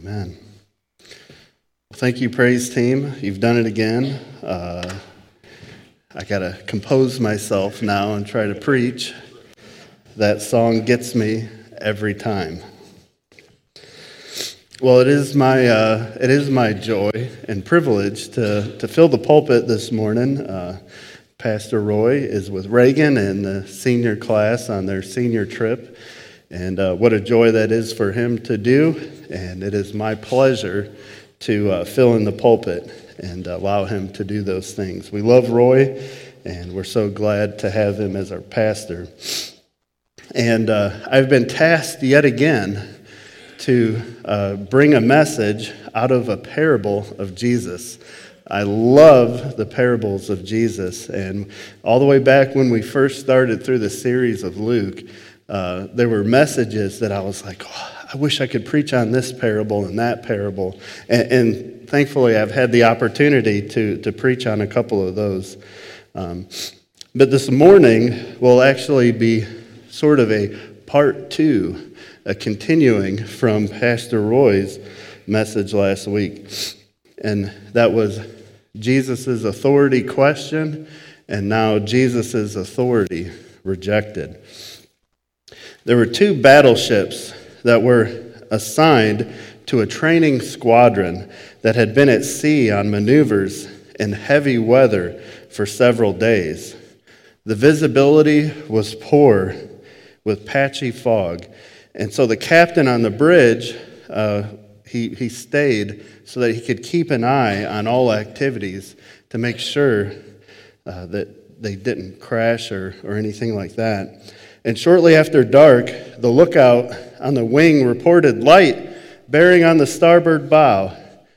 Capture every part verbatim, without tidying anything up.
Amen. Thank you, praise team. You've done it again. Uh, I got to compose myself now and try to preach. That song gets me every time. Well, it is my uh, it is my joy and privilege to to fill the pulpit this morning. Uh, Pastor Roy is with Reagan and the senior class on their senior trip, and uh, what a joy that is for him to do. And it is my pleasure to uh, fill in the pulpit and allow him to do those things. We love Roy, and we're so glad to have him as our pastor. And uh, I've been tasked yet again to uh, bring a message out of a parable of Jesus. I love the parables of Jesus, and all the way back when we first started through the series of Luke, uh, there were messages that I was like, oh, I wish I could preach on this parable and that parable, and, and thankfully I've had the opportunity to, to preach on a couple of those. Um, but this morning will actually be sort of a part two, a continuing from Pastor Roy's message last week. And that was Jesus' authority question, and now Jesus' authority rejected. There were two battleships that were assigned to a training squadron that had been at sea on maneuvers in heavy weather for several days. The visibility was poor with patchy fog, and so the captain on the bridge, uh, he, he stayed so that he could keep an eye on all activities to make sure uh, that they didn't crash or, or anything like that. And shortly after dark, the lookout on the wing reported light bearing on the starboard bow.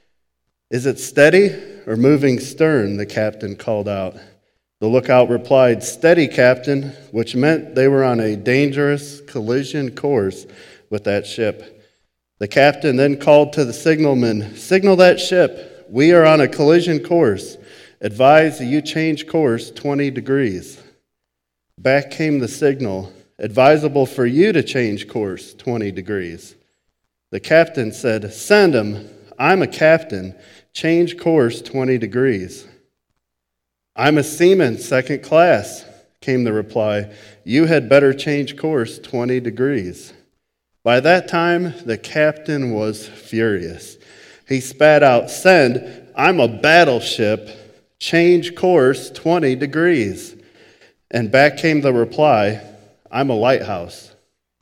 "Is it steady or moving stern?" the captain called out. The lookout replied, "Steady, Captain," which meant they were on a dangerous collision course with that ship. The captain then called to the signalman, "Signal that ship. We are on a collision course. Advise that you change course twenty degrees. Back came the signal, "Advisable for you to change course twenty degrees. The captain said, "Send him. I'm a captain. Change course twenty degrees. "I'm a seaman, second class," came the reply. "You had better change course twenty degrees. By that time, the captain was furious. He spat out, "Send, I'm a battleship. Change course twenty degrees. And back came the reply, "I'm a lighthouse."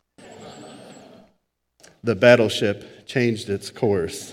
The battleship changed its course.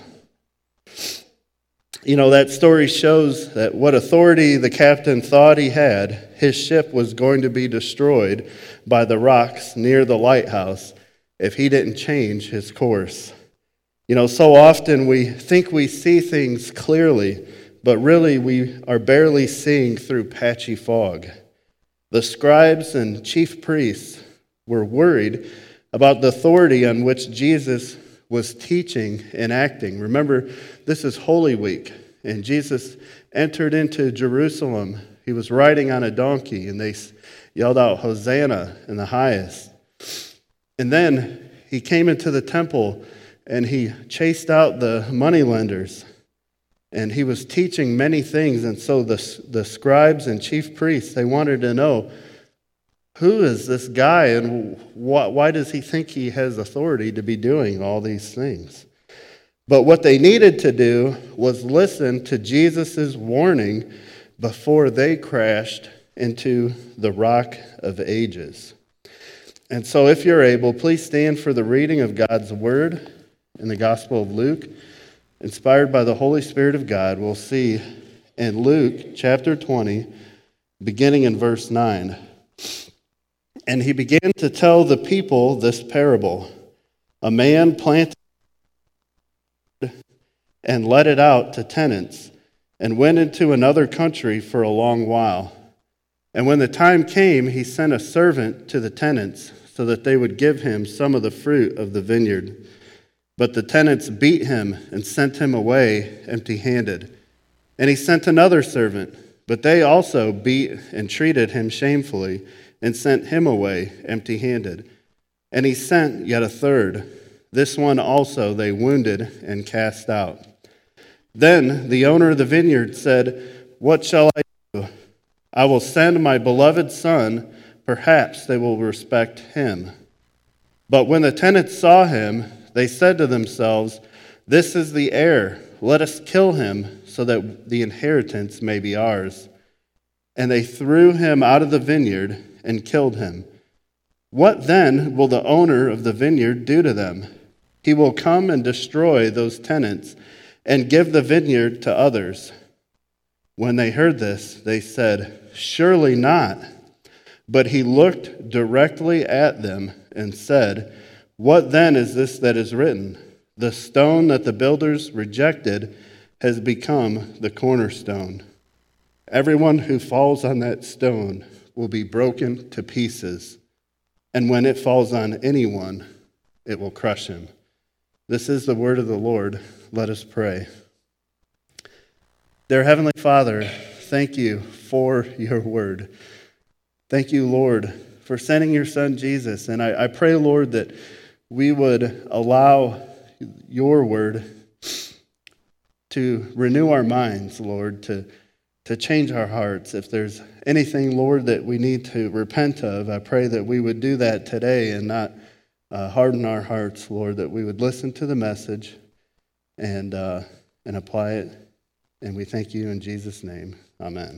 You know, that story shows that what authority the captain thought he had, his ship was going to be destroyed by the rocks near the lighthouse if he didn't change his course. You know, so often we think we see things clearly, but really we are barely seeing through patchy fog. The scribes and chief priests were worried about the authority on which Jesus was teaching and acting. Remember, this is Holy Week, and Jesus entered into Jerusalem. He was riding on a donkey, and they yelled out, "Hosanna" in the highest. And then he came into the temple, and he chased out the moneylenders, and he was teaching many things. And so the, the scribes and chief priests, they wanted to know, who is this guy, and wh- why does he think he has authority to be doing all these things? But what they needed to do was listen to Jesus' warning before they crashed into the rock of ages. And so if you're able, please stand for the reading of God's word in the Gospel of Luke. Inspired by the Holy Spirit of God, we'll see in Luke chapter twenty, beginning in verse nine. "And he began to tell the people this parable. A man planted and let it out to tenants, and went into another country for a long while. And when the time came, he sent a servant to the tenants so that they would give him some of the fruit of the vineyard. But the tenants beat him and sent him away empty-handed. And he sent another servant, but they also beat and treated him shamefully and sent him away empty-handed. And he sent yet a third. This one also they wounded and cast out. Then the owner of the vineyard said, "What shall I do? I will send my beloved son. Perhaps they will respect him." But when the tenants saw him, they said to themselves, "This is the heir. Let us kill him so that the inheritance may be ours." And they threw him out of the vineyard and killed him. What then will the owner of the vineyard do to them? He will come and destroy those tenants and give the vineyard to others. When they heard this, they said, "Surely not." But he looked directly at them and said, "What then is this that is written? The stone that the builders rejected has become the cornerstone. Everyone who falls on that stone will be broken to pieces, and when it falls on anyone, it will crush him." This is the word of the Lord. Let us pray. Dear Heavenly Father, thank you for your word. Thank you, Lord, for sending your son Jesus. And I, I pray, Lord, that we would allow your word to renew our minds, Lord, to, to change our hearts. If there's anything, Lord, that we need to repent of, I pray that we would do that today and not uh, harden our hearts, Lord, that we would listen to the message and uh, and apply it. And we thank you in Jesus' name. Amen.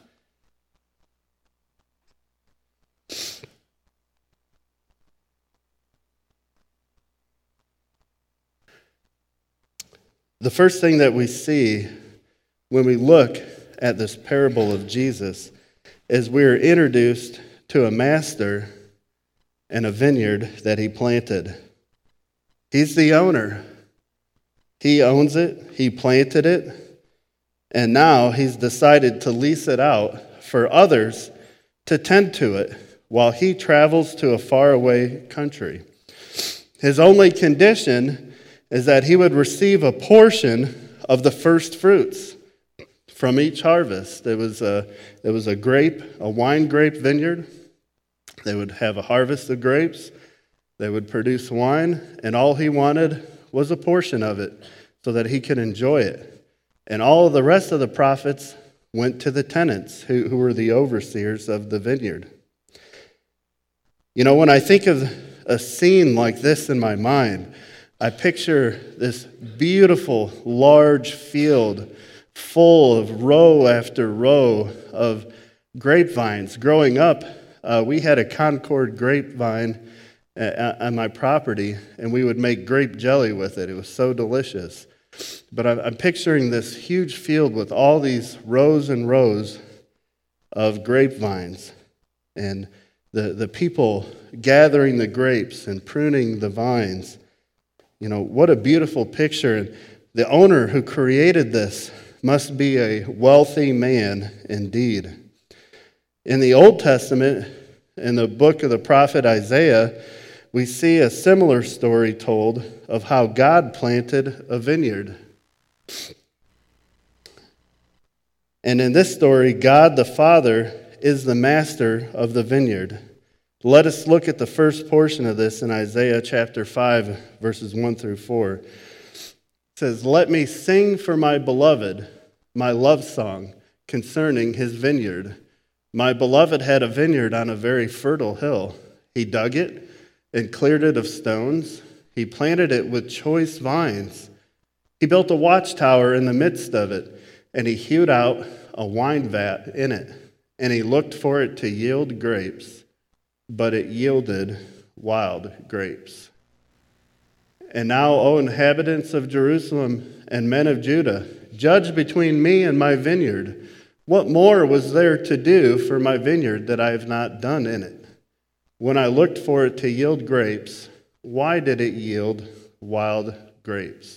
The first thing that we see when we look at this parable of Jesus is we're introduced to a master and a vineyard that he planted. He's the owner. He owns it. He planted it. And now he's decided to lease it out for others to tend to it while he travels to a faraway country. His only condition is that he would receive a portion of the first fruits from each harvest. It was a, it was a grape, a wine grape vineyard. They would have a harvest of grapes. They would produce wine, and all he wanted was a portion of it so that he could enjoy it. And all of the rest of the profits went to the tenants, who, who were the overseers of the vineyard. You know, when I think of a scene like this in my mind, I picture this beautiful, large field full of row after row of grapevines. Growing up, uh, we had a Concord grapevine on my property, and we would make grape jelly with it. It was so delicious. But I'm picturing this huge field with all these rows and rows of grapevines, and the, the people gathering the grapes and pruning the vines. You know, what a beautiful picture. And the owner who created this must be a wealthy man indeed. In the Old Testament, in the book of the prophet Isaiah, we see a similar story told of how God planted a vineyard. And in this story, God the Father is the master of the vineyard. Let us look at the first portion of this in Isaiah chapter five, verses one through four. It says, "Let me sing for my beloved my love song concerning his vineyard. My beloved had a vineyard on a very fertile hill. He dug it and cleared it of stones. He planted it with choice vines. He built a watchtower in the midst of it, and he hewed out a wine vat in it, and he looked for it to yield grapes, but it yielded wild grapes. And now, O inhabitants of Jerusalem and men of Judah, judge between me and my vineyard. What more was there to do for my vineyard that I have not done in it? When I looked for it to yield grapes, why did it yield wild grapes?"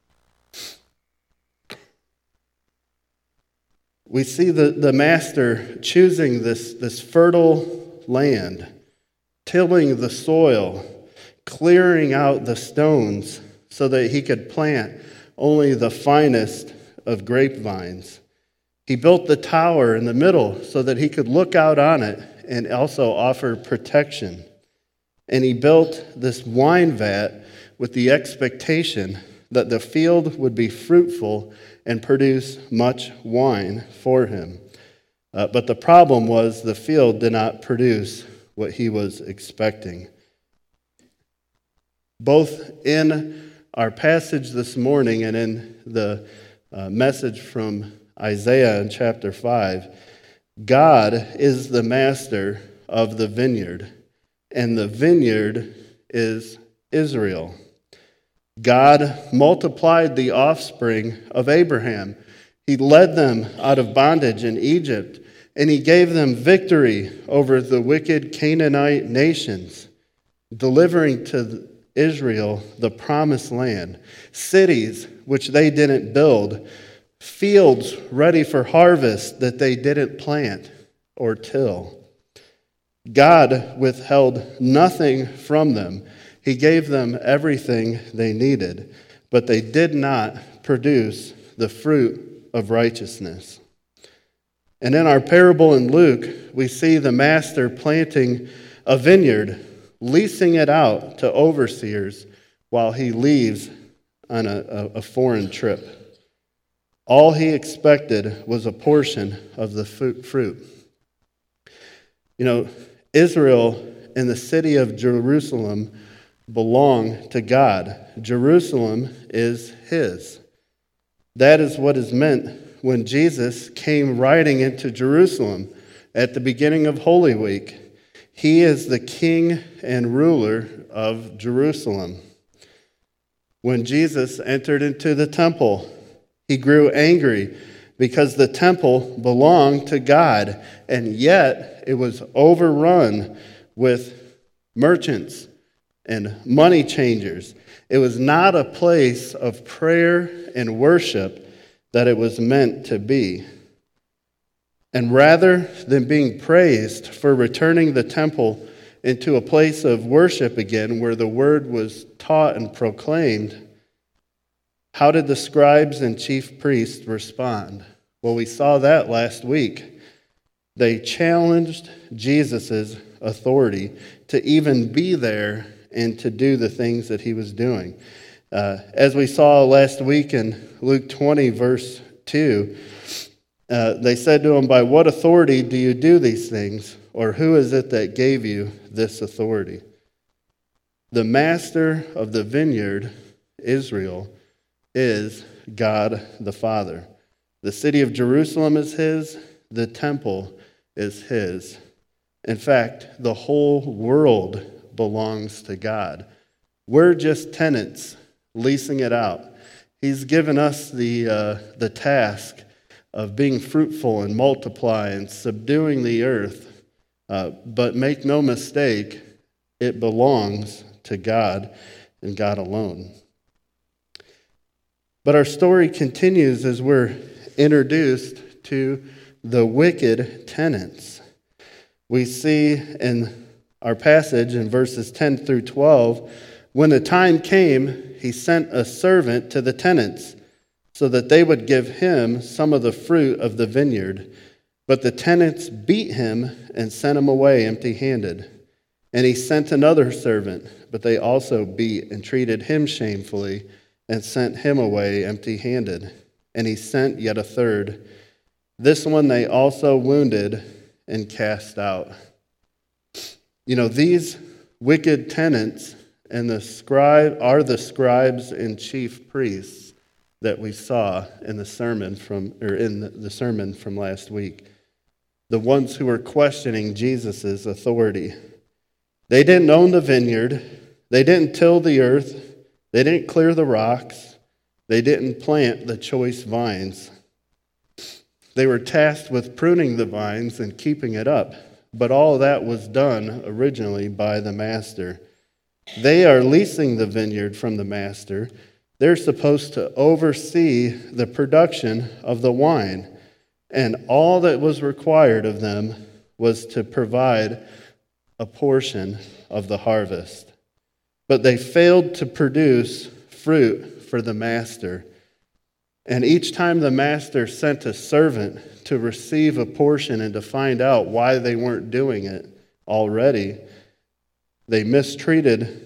We see the, the master choosing this, this fertile land, tilling the soil, clearing out the stones so that he could plant only the finest of grapevines. He built the tower in the middle so that he could look out on it and also offer protection. And he built this wine vat with the expectation that the field would be fruitful and produce much wine for him. Uh, but the problem was the field did not produce what he was expecting. Both in our passage this morning and in the uh, message from Isaiah in chapter five, God is the master of the vineyard, and the vineyard is Israel. God multiplied the offspring of Abraham. He led them out of bondage in Egypt, and he gave them victory over the wicked Canaanite nations, delivering to Israel the promised land, cities which they didn't build, fields ready for harvest that they didn't plant or till. God withheld nothing from them. He gave them everything they needed, but they did not produce the fruit of righteousness. And in our parable in Luke, we see the master planting a vineyard, leasing it out to overseers while he leaves on a, a foreign trip. All he expected was a portion of the fruit. You know, Israel and the city of Jerusalem belong to God. Jerusalem is his. That is what is meant when Jesus came riding into Jerusalem at the beginning of Holy Week. He is the king and ruler of Jerusalem. When Jesus entered into the temple, he grew angry because the temple belonged to God, and yet it was overrun with merchants and money changers. It was not a place of prayer and worship that it was meant to be. And rather than being praised for returning the temple into a place of worship again where the word was taught and proclaimed, how did the scribes and chief priests respond? Well, we saw that last week. They challenged Jesus' authority to even be there and to do the things that he was doing. Uh, as we saw last week in Luke twenty, verse two, uh, they said to him, "By what authority do you do these things? Or who is it that gave you this authority?" The master of the vineyard, Israel, is God the Father. The city of Jerusalem is his. The temple is his. In fact, the whole world belongs to God. We're just tenants leasing it out. He's given us the, uh, the task of being fruitful and multiply and subduing the earth. Uh, but make no mistake, it belongs to God and God alone. But our story continues as we're introduced to the wicked tenants. We see in our passage in verses ten through twelve, when the time came, he sent a servant to the tenants so that they would give him some of the fruit of the vineyard. But the tenants beat him and sent him away empty-handed. And he sent another servant, but they also beat and treated him shamefully and sent him away empty-handed. And he sent yet a third. This one they also wounded and cast out. You know, these wicked tenants and the scribe are the scribes and chief priests that we saw in the sermon from or in the, the sermon from last week. The ones who were questioning Jesus' authority. They didn't own the vineyard. They didn't till the earth. They didn't clear the rocks. They didn't plant the choice vines. They were tasked with pruning the vines and keeping it up. But all that was done originally by the master. They are leasing the vineyard from the master. They're supposed to oversee the production of the wine. And all that was required of them was to provide a portion of the harvest. But they failed to produce fruit for the master. And each time the master sent a servant to receive a portion and to find out why they weren't doing it already, they mistreated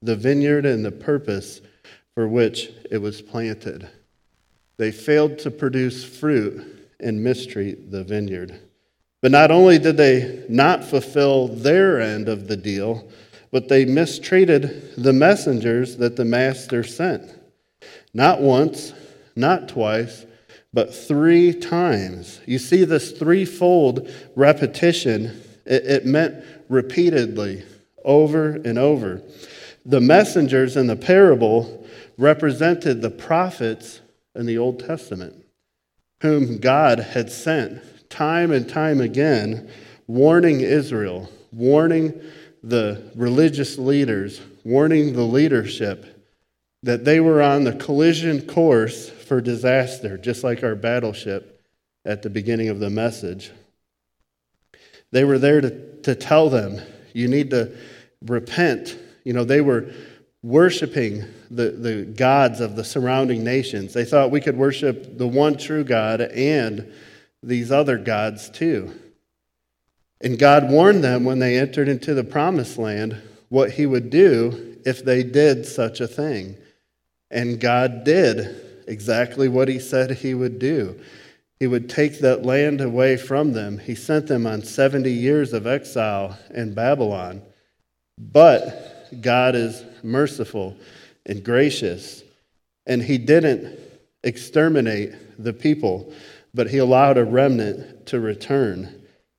the vineyard and the purpose for which it was planted. They failed to produce fruit and mistreat the vineyard. But not only did they not fulfill their end of the deal, but they mistreated the messengers that the master sent. Not once, not twice, but three times. You see this threefold repetition. It, it meant repeatedly, over and over. The messengers in the parable represented the prophets in the Old Testament, whom God had sent time and time again, warning Israel, warning the religious leaders, warning the leadership that they were on the collision course for disaster, just like our battleship at the beginning of the message. They were there to, to tell them, you need to repent. You know, they were worshiping the, the gods of the surrounding nations. They thought we could worship the one true God and these other gods too. And God warned them when they entered into the promised land what he would do if they did such a thing. And God did exactly what he said he would do. He would take that land away from them. He sent them on seventy years of exile in Babylon. But God is merciful and gracious, and he didn't exterminate the people, but he allowed a remnant to return.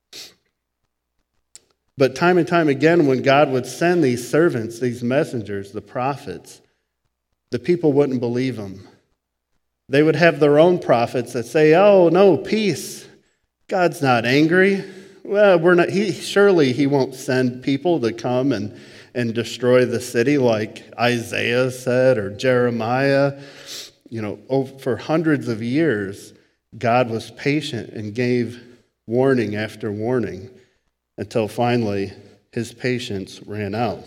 But time and time again, when God would send these servants, these messengers, the prophets, the people wouldn't believe them. They would have their own prophets that say, oh, no, peace. God's not angry. Well, we're not. He surely he won't send people to come and, and destroy the city like Isaiah said or Jeremiah. You know, for hundreds of years, God was patient and gave warning after warning until finally his patience ran out.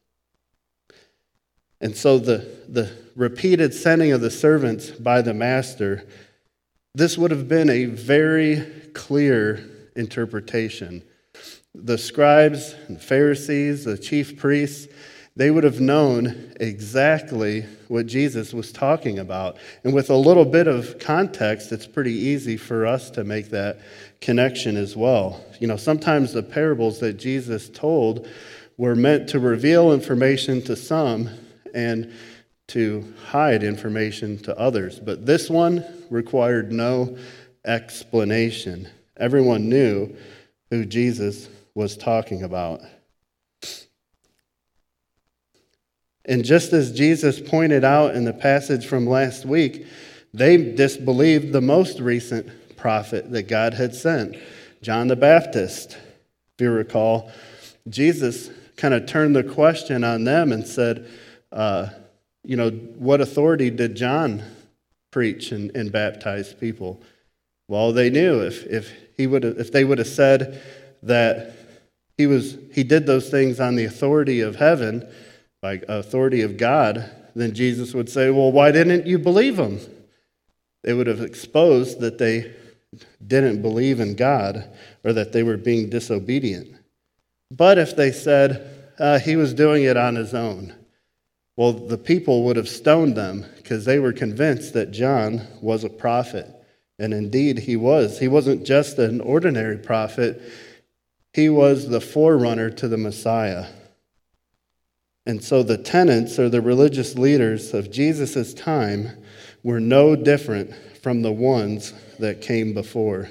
And so the, the repeated sending of the servants by the master, this would have been a very clear interpretation. The scribes and Pharisees, the chief priests, they would have known exactly what Jesus was talking about. And with a little bit of context, it's pretty easy for us to make that connection as well. You know, sometimes the parables that Jesus told were meant to reveal information to some and to hide information to others. But this one required no explanation. Everyone knew who Jesus was talking about. And just as Jesus pointed out in the passage from last week, they disbelieved the most recent prophet that God had sent, John the Baptist. If you recall, Jesus kind of turned the question on them and said, uh, you know, what authority did John preach and, and baptize people? Well, they knew if if he would if they would have said that he was he did those things on the authority of heaven, by authority of God, then Jesus would say, well, why didn't you believe him? They would have exposed that they didn't believe in God or that they were being disobedient. But if they said uh, he was doing it on his own, well, the people would have stoned them because they were convinced that John was a prophet. And indeed, he was. He wasn't just an ordinary prophet. He was the forerunner to the Messiah. And so the tenets or the religious leaders of Jesus' time were no different from the ones that came before.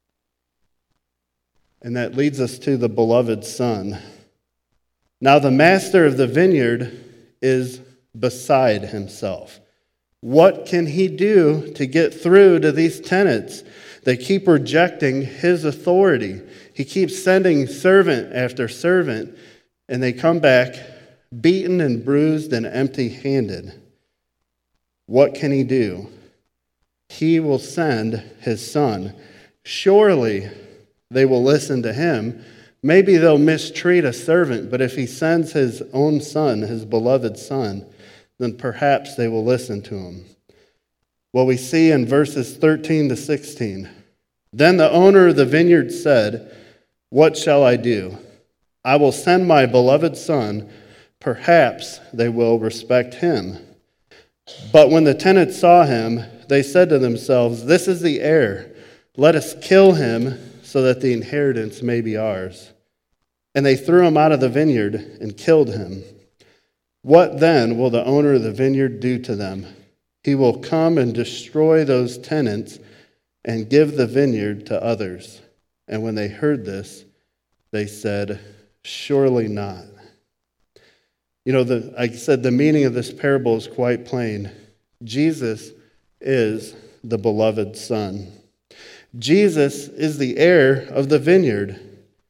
And that leads us to the beloved Son. Now the master of the vineyard is beside himself. What can he do to get through to these tenants? They keep rejecting his authority. He keeps sending servant after servant, and they come back beaten and bruised and empty-handed. What can he do? He will send his Son. Surely they will listen to him. Maybe they'll mistreat a servant, but if he sends his own Son, his beloved Son, then perhaps they will listen to him. Well, we see in verses thirteen to sixteen, then the owner of the vineyard said, what shall I do? I will send my beloved son, Perhaps they will respect him. But when the tenants saw him, they said to themselves, 'This is the heir. Let us kill him so that the inheritance may be ours.' And they threw him out of the vineyard and killed him. What then will the owner of the vineyard do to them? He will come and destroy those tenants and give the vineyard to others." And when they heard this, they said, "Surely not." You know, the, like I said, the meaning of this parable is quite plain. Jesus is the beloved Son. Jesus is the heir of the vineyard.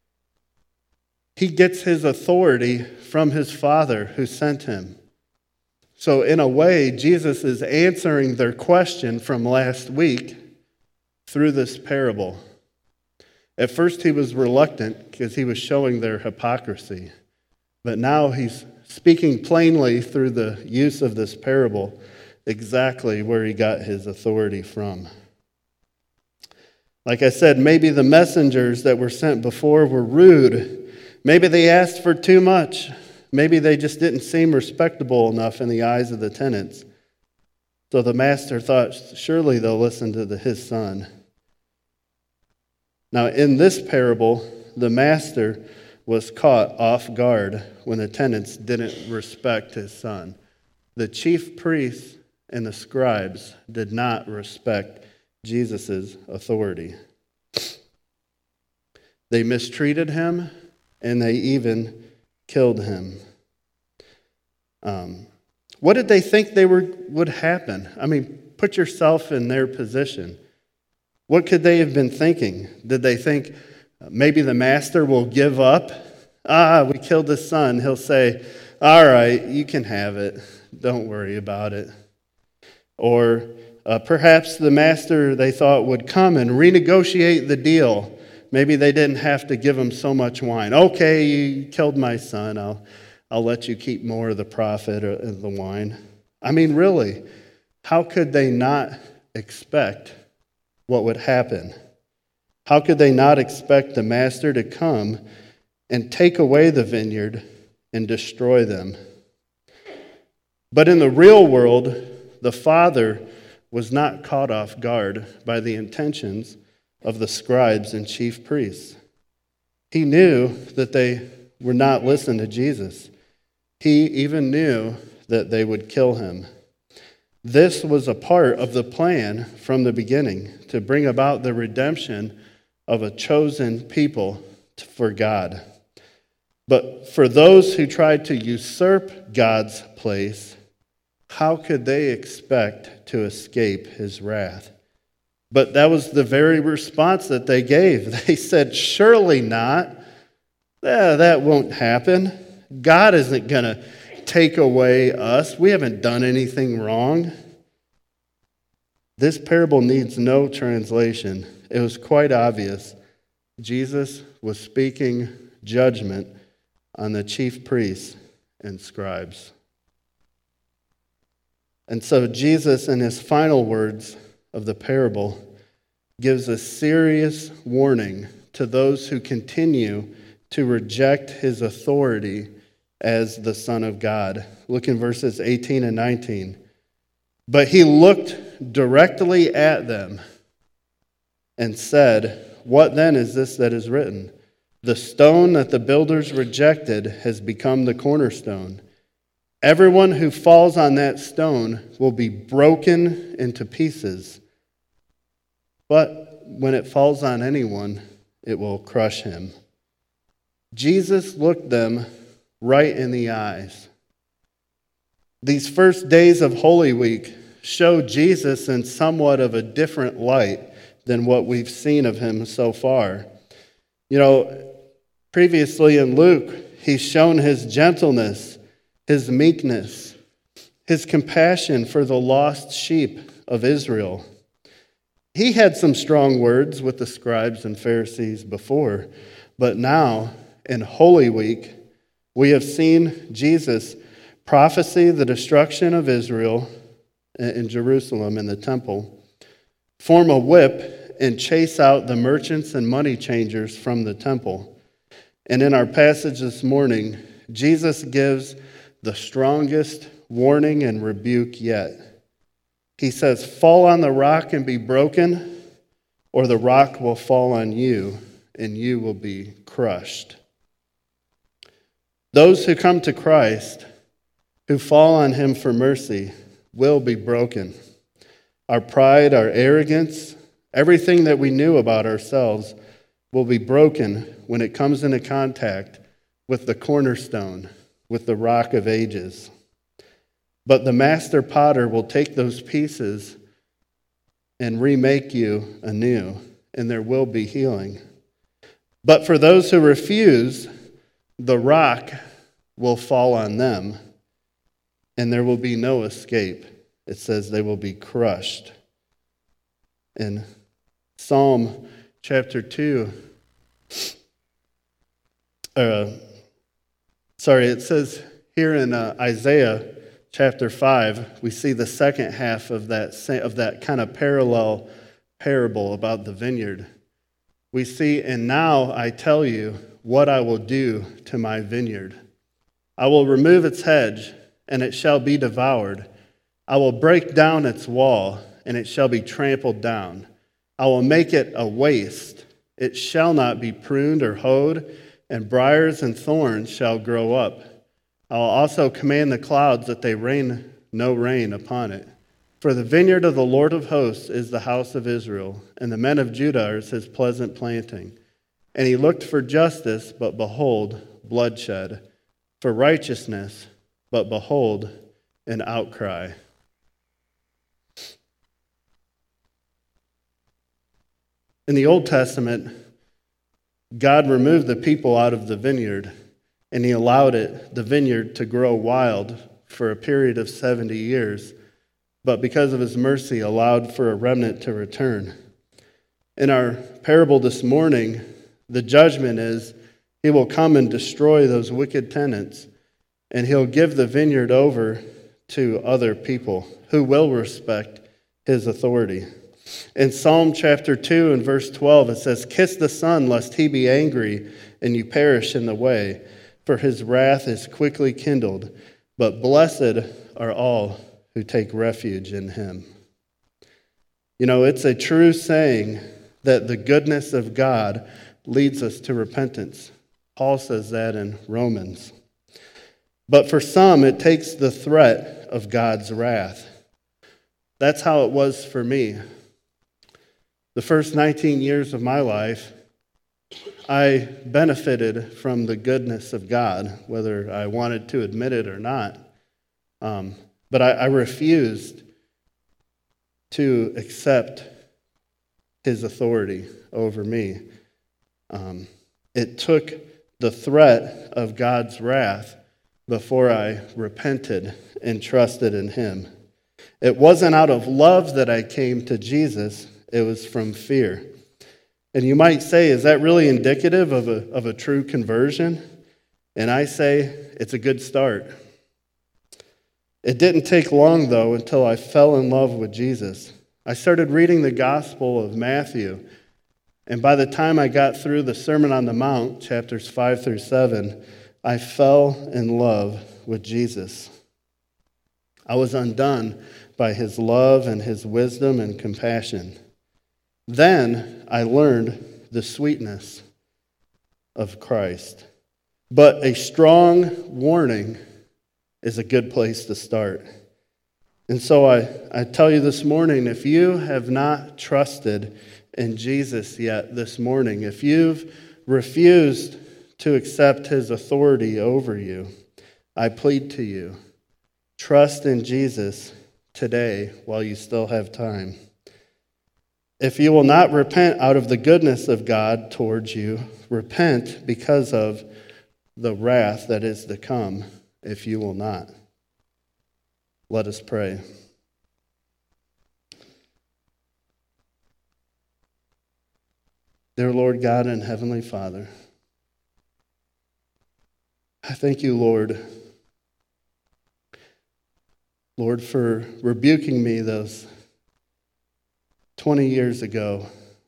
He gets his authority from his Father who sent him. So in a way, Jesus is answering their question from last week through this parable. At first he was reluctant because he was showing their hypocrisy. But now he's speaking plainly through the use of this parable exactly where he got his authority from. Like I said, maybe the messengers that were sent before were rude. Maybe they asked for too much. Maybe they just didn't seem respectable enough in the eyes of the tenants. So the master thought, surely they'll listen to the, his son. Now, in this parable, the master was caught off guard when the tenants didn't respect his son. The chief priests and the scribes did not respect Jesus' authority. They mistreated him, and they even killed him. Um, what did they think they were would happen? I mean, put yourself in their position. What could they have been thinking? Did they think maybe the master will give up? Ah, we killed his son. He'll say, all right, you can have it. Don't worry about it. Or uh, perhaps the master, they thought, would come and renegotiate the deal. Maybe they didn't have to give him so much wine. Okay, you killed my son. I'll, I'll let you keep more of the profit of the wine. I mean, really, how could they not expect what would happen? How could they not expect the master to come and take away the vineyard and destroy them? But in the real world, the Father was not caught off guard by the intentions of the scribes and chief priests. He knew that they would not listen to Jesus. He even knew that they would kill him. This was a part of the plan from the beginning to bring about the redemption of a chosen people for God. But for those who tried to usurp God's place, how could they expect to escape his wrath? But that was the very response that they gave. They said, surely not. Yeah, that won't happen. God isn't going to take away us. We haven't done anything wrong. This parable needs no translation. It was quite obvious. Jesus was speaking judgment on the chief priests and scribes. And so Jesus, in his final words of the parable, gives a serious warning to those who continue to reject his authority as the Son of God. Look in verses eighteen and nineteen. But he looked directly at them and said, what then is this that is written? The stone that the builders rejected has become the cornerstone. Everyone who falls on that stone will be broken into pieces. But when it falls on anyone, it will crush him. Jesus looked them right in the eyes. These first days of Holy Week show Jesus in somewhat of a different light than what we've seen of him so far. You know, previously in Luke, he's shown his gentleness, his meekness, his compassion for the lost sheep of Israel. He had some strong words with the scribes and Pharisees before, but now, in Holy Week, we have seen Jesus prophesy the destruction of Israel in Jerusalem in the temple, form a whip and chase out the merchants and money changers from the temple. And in our passage this morning, Jesus gives the strongest warning and rebuke yet. He says, fall on the rock and be broken, or the rock will fall on you, and you will be crushed. Those who come to Christ, who fall on him for mercy, will be broken. Our pride, our arrogance, everything that we knew about ourselves will be broken when it comes into contact with the cornerstone, with the rock of ages. But the master potter will take those pieces and remake you anew, and there will be healing. But for those who refuse, the rock will fall on them, and there will be no escape. It says they will be crushed. In Psalm chapter two, uh, sorry, it says here in uh, Isaiah chapter five, we see the second half of that of that kind of parallel parable about the vineyard. We see, and now I tell you what I will do to my vineyard. I will remove its hedge, and it shall be devoured. I will break down its wall, and it shall be trampled down. I will make it a waste. It shall not be pruned or hoed, and briars and thorns shall grow up. I will also command the clouds that they rain no rain upon it. For the vineyard of the Lord of hosts is the house of Israel, and the men of Judah is his pleasant planting. And he looked for justice, but behold, bloodshed, for righteousness, but behold, an outcry. In the Old Testament, God removed the people out of the vineyard, and he allowed it, the vineyard, to grow wild for a period of seventy years, but because of his mercy, allowed for a remnant to return. In our parable this morning, the judgment is he will come and destroy those wicked tenants, and he'll give the vineyard over to other people who will respect his authority. In Psalm chapter two and verse twelve, it says, kiss the Son, lest he be angry, and you perish in the way, for his wrath is quickly kindled. But blessed are all who take refuge in him. You know, it's a true saying that the goodness of God leads us to repentance. Paul says that in Romans. But for some, it takes the threat of God's wrath. That's how it was for me. The first nineteen years of my life, I benefited from the goodness of God, whether I wanted to admit it or not. Um, but I, I refused to accept his authority over me. Um, it took the threat of God's wrath before I repented and trusted in him. It wasn't out of love that I came to Jesus. It was from fear. And you might say, is that really indicative of a, of a true conversion? And I say, it's a good start. It didn't take long, though, until I fell in love with Jesus. I started reading the Gospel of Matthew, and by the time I got through the Sermon on the Mount, chapters five through seven, I fell in love with Jesus. I was undone by his love and his wisdom and compassion. Then I learned the sweetness of Christ. But a strong warning is a good place to start. And so I, I tell you this morning, if you have not trusted in Jesus yet this morning, if you've refused to accept his authority over you, I plead to you, trust in Jesus today while you still have time. If you will not repent out of the goodness of God towards you, repent because of the wrath that is to come if you will not. Let us pray. Dear Lord God and Heavenly Father, I thank you, Lord, Lord, for rebuking me those twenty years ago.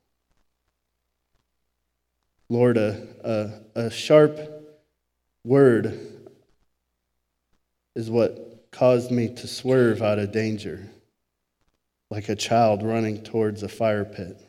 Lord, a, a, a sharp word is what caused me to swerve out of danger, like a child running towards a fire pit.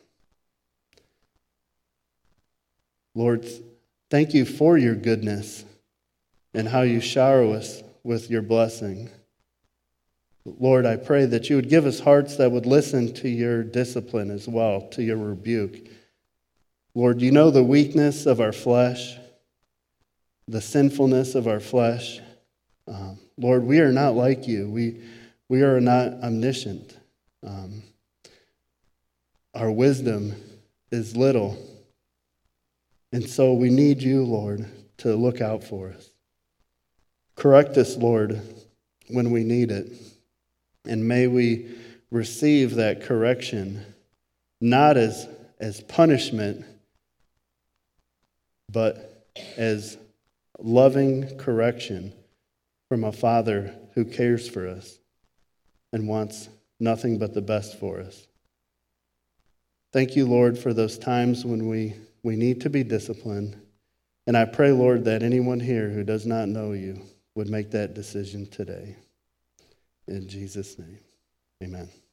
Lord, thank you for your goodness and how you shower us with your blessing. Lord, I pray that you would give us hearts that would listen to your discipline as well, to your rebuke. Lord, you know the weakness of our flesh, the sinfulness of our flesh. Um, Lord, we are not like you. We, we are not omniscient. Um, our wisdom is little. And so we need you, Lord, to look out for us. Correct us, Lord, when we need it. And may we receive that correction, not as, as punishment, but as loving correction from a Father who cares for us and wants nothing but the best for us. Thank you, Lord, for those times when we, we need to be disciplined. And I pray, Lord, that anyone here who does not know you would make that decision today. In Jesus' name, amen.